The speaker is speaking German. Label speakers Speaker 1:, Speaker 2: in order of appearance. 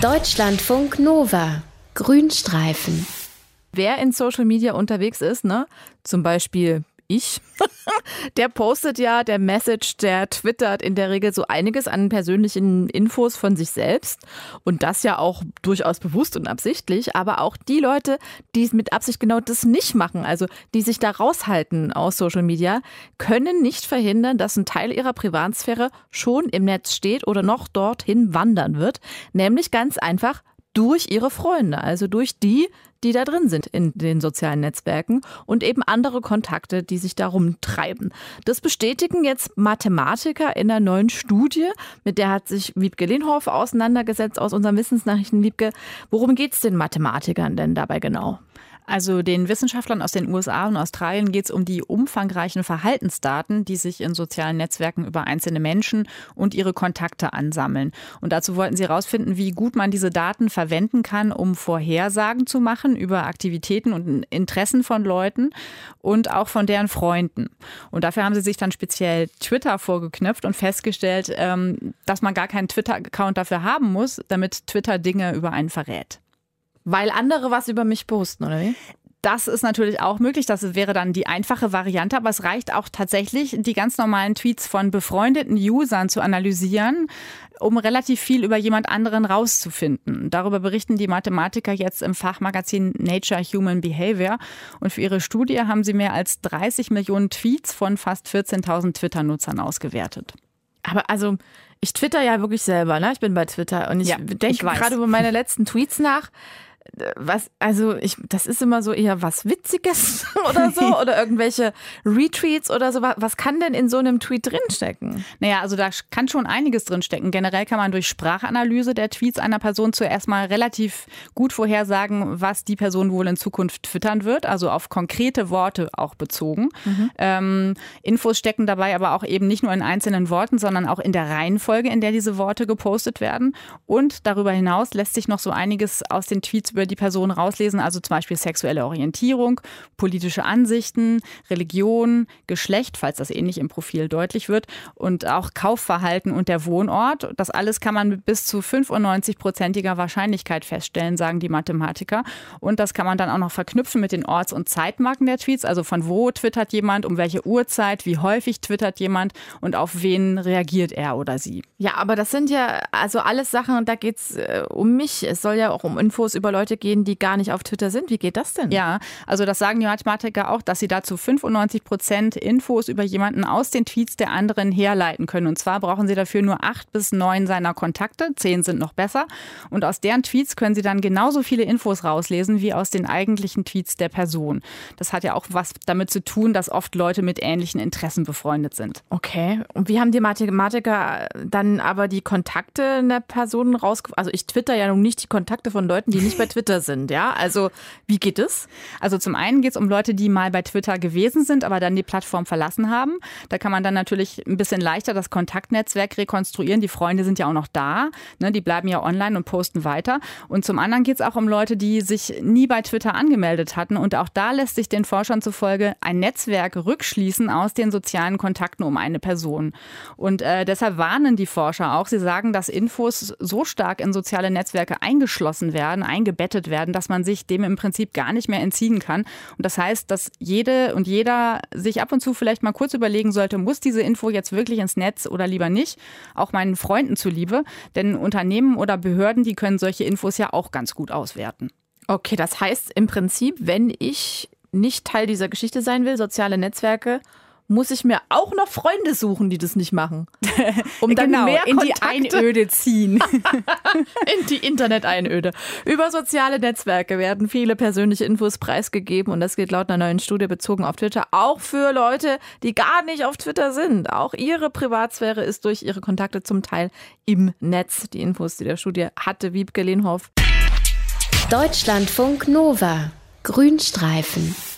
Speaker 1: Deutschlandfunk Nova. Grünstreifen.
Speaker 2: Wer in Social Media unterwegs ist, zum Beispiel ich, der postet ja, der messagt, der twittert in der Regel so einiges an persönlichen Infos von sich selbst. Und das ja auch durchaus bewusst und absichtlich. Aber auch die Leute, die mit Absicht genau das nicht machen, also die sich da raushalten aus Social Media, können nicht verhindern, dass ein Teil ihrer Privatsphäre schon im Netz steht oder noch dorthin wandern wird. Nämlich ganz einfach durch ihre Freunde, also durch die da drin sind in den sozialen Netzwerken und eben andere Kontakte, die sich darum treiben. Das bestätigen jetzt Mathematiker in einer neuen Studie, mit der hat sich Wiebke Lehnhoff auseinandergesetzt aus unseren Wissensnachrichten. Wiebke, worum geht es den Mathematikern denn dabei genau?
Speaker 3: Also den Wissenschaftlern aus den USA und Australien geht es um die umfangreichen Verhaltensdaten, die sich in sozialen Netzwerken über einzelne Menschen und ihre Kontakte ansammeln. Und dazu wollten sie herausfinden, wie gut man diese Daten verwenden kann, um Vorhersagen zu machen über Aktivitäten und Interessen von Leuten und auch von deren Freunden. Und dafür haben sie sich dann speziell Twitter vorgeknöpft und festgestellt, dass man gar keinen Twitter-Account dafür haben muss, damit Twitter Dinge über einen verrät.
Speaker 2: Weil andere was über mich posten, oder wie?
Speaker 3: Das ist natürlich auch möglich. Das wäre dann die einfache Variante. Aber es reicht auch tatsächlich, die ganz normalen Tweets von befreundeten Usern zu analysieren, um relativ viel über jemand anderen rauszufinden. Darüber berichten die Mathematiker jetzt im Fachmagazin Nature Human Behavior. Und für ihre Studie haben sie mehr als 30 Millionen Tweets von fast 14.000 Twitter-Nutzern ausgewertet.
Speaker 2: Aber also, ich twitter ja wirklich selber, Ich bin bei Twitter und ich denke gerade über meine letzten Tweets nach. Das ist immer so eher was Witziges oder so oder irgendwelche Retweets oder so. Was kann denn in so einem Tweet drinstecken?
Speaker 3: Naja, also da kann schon einiges drinstecken. Generell kann man durch Sprachanalyse der Tweets einer Person zuerst mal relativ gut vorhersagen, was die Person wohl in Zukunft twittern wird, also auf konkrete Worte auch bezogen. Infos stecken dabei aber auch eben nicht nur in einzelnen Worten, sondern auch in der Reihenfolge, in der diese Worte gepostet werden. Und darüber hinaus lässt sich noch so einiges aus den Tweets über die Person rauslesen, also zum Beispiel sexuelle Orientierung, politische Ansichten, Religion, Geschlecht, falls das ähnlich im Profil deutlich wird, und auch Kaufverhalten und der Wohnort. Das alles kann man mit bis zu 95%iger Wahrscheinlichkeit feststellen, sagen die Mathematiker. Und das kann man dann auch noch verknüpfen mit den Orts- und Zeitmarken der Tweets, also von wo twittert jemand, um welche Uhrzeit, wie häufig twittert jemand und auf wen reagiert er oder sie.
Speaker 2: Ja, aber das sind ja also alles Sachen, und da geht es um mich. Es soll ja auch um Infos über Leute gehen, die gar nicht auf Twitter sind. Wie geht das denn?
Speaker 3: Ja, also das sagen die Mathematiker auch, dass sie dazu 95% Infos über jemanden aus den Tweets der anderen herleiten können. Und zwar brauchen sie dafür nur 8 bis 9 seiner Kontakte, 10 sind noch besser. Und aus deren Tweets können sie dann genauso viele Infos rauslesen wie aus den eigentlichen Tweets der Person. Das hat ja auch was damit zu tun, dass oft Leute mit ähnlichen Interessen befreundet sind.
Speaker 2: Okay, und wie haben die Mathematiker dann aber die Kontakte einer Person rausgefunden? Also ich twitter ja nun nicht die Kontakte von Leuten, die nicht bei Twitter sind, ja? Also wie geht es?
Speaker 3: Also zum einen geht es um Leute, die mal bei Twitter gewesen sind, aber dann die Plattform verlassen haben. Da kann man dann natürlich ein bisschen leichter das Kontaktnetzwerk rekonstruieren. Die Freunde sind ja auch noch da, die bleiben ja online und posten weiter. Und zum anderen geht es auch um Leute, die sich nie bei Twitter angemeldet hatten. Und auch da lässt sich den Forschern zufolge ein Netzwerk rückschließen aus den sozialen Kontakten um eine Person. Und deshalb warnen die Forscher auch. Sie sagen, dass Infos so stark in soziale Netzwerke eingeschlossen werden, eingebettet werden, dass man sich dem im Prinzip gar nicht mehr entziehen kann. Und das heißt, dass jede und jeder sich ab und zu vielleicht mal kurz überlegen sollte, muss diese Info jetzt wirklich ins Netz oder lieber nicht? Auch meinen Freunden zuliebe. Denn Unternehmen oder Behörden, die können solche Infos ja auch ganz gut auswerten.
Speaker 2: Okay, das heißt im Prinzip, wenn ich nicht Teil dieser Geschichte sein will, soziale Netzwerke, muss ich mir auch noch Freunde suchen, die das nicht machen.
Speaker 3: Um dann mehr in die Einöde ziehen.
Speaker 2: In die Internet-Einöde. Über soziale Netzwerke werden viele persönliche Infos preisgegeben und das gilt laut einer neuen Studie bezogen auf Twitter auch für Leute, die gar nicht auf Twitter sind. Auch ihre Privatsphäre ist durch ihre Kontakte zum Teil im Netz. Die Infos, die der Studie hatte, Wiebke Lehnhoff.
Speaker 1: Deutschlandfunk Nova. Grünstreifen.